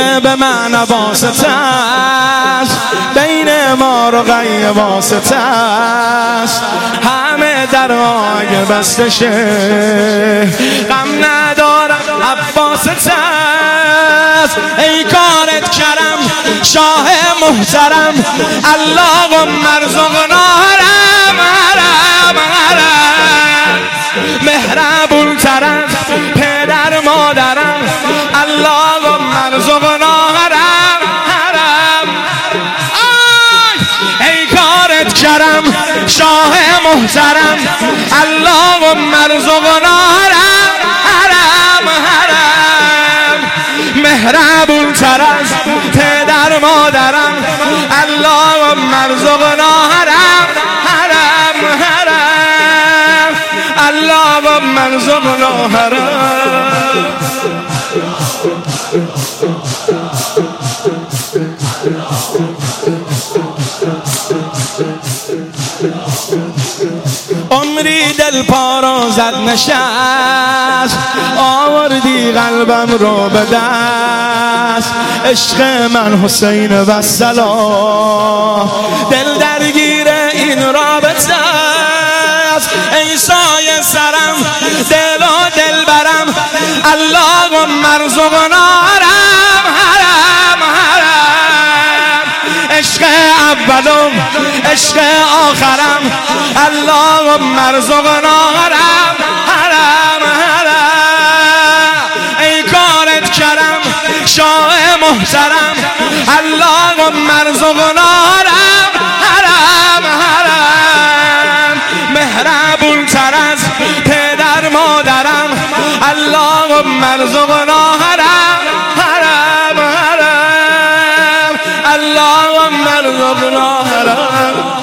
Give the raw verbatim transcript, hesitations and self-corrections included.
دیگه به من واسطه است، بین ما رو غیر واسطه است، همه درهای بسته شه، غم ندارم عباسته است. ای کارت کرم شاه محترم، اللهم ارزقنا حرم حرم حرم، مهربون تر از پدر مادرم، اللهم ارزقنا حرم حرم. ای کارت کرم شاه محترم، اللهم ارزقنا حرم حرم حرم، مهربون تر از پدر مادرم، اللهم ارزقنا حرم حرم حرم، اللهم ارزقنا حرم. عمری دل پارو زد نشست، آوردی قلبم رو به دست، عشق من حسین و سلام، دل درگیر این رابطه است. ای سایه سرم دل و دل برم، اللهم ارزقنا حرم حرم حرم، عشق اولم عشق آخرم، اللهم ارزقنا حرم حرم حرم. ای کارت کرم شاه محترم، اللهم ارزقنا حرم حرم حرم، مهربون تر از پدر مادرم، اللهم ارزقنا حرم حرم حرم، اللهم ارزقنا حرم.